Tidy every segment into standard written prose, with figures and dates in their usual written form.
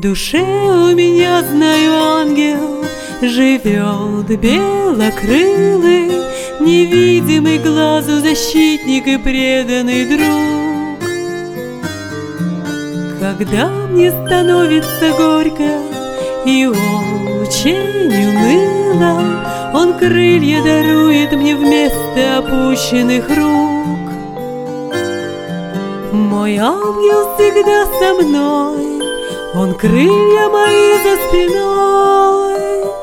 душе у меня, знаю, ангел живет белокрылый, невидимый глазу защитник и преданный друг. Когда мне становится горько и очень уныло, он крылья дарует мне вместо опущенных рук. Мой ангел всегда со мной, он крылья мои за спиной.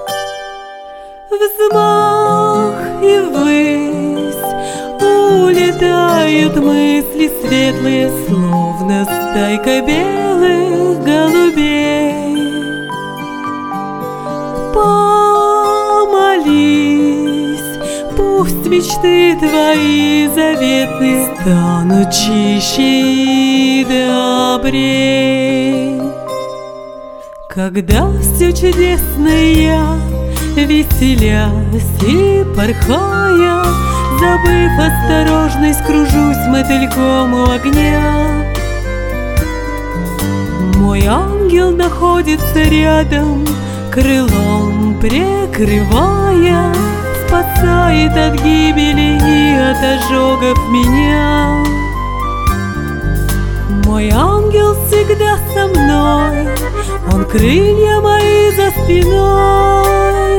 Взмах и ввысь улетают мысли светлые, словно стайка белых голубей. Помолись, пусть мечты твои заветные станут чище и добрей. Когда все чудесное я, веселясь и порхая, забыв осторожность, кружусь мотыльком у огня. Мой ангел находится рядом, крылом прикрывая, спасает от гибели и от ожогов меня. Мой ангел всегда со мной, он крылья мои за спиной.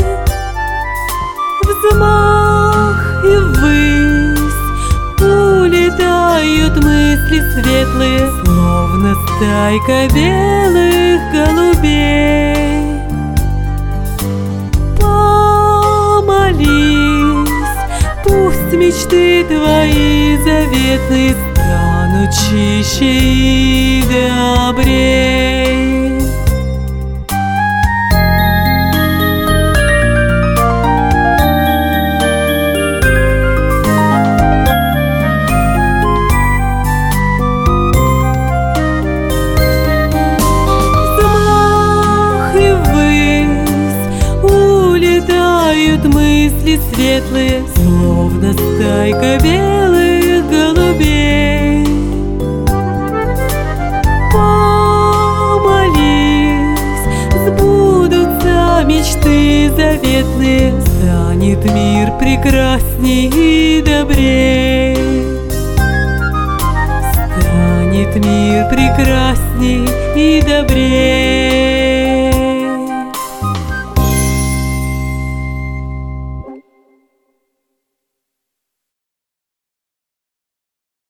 Взмах и ввысь улетают мысли светлые, словно стайка белых голубей. Помолись, пусть мечты твои заветные станут чище и добрей. Мысли светлые, словно стайка белых голубей. Помолись, сбудутся мечты заветные, станет мир прекрасней и добрей. Станет мир прекрасней и добрей.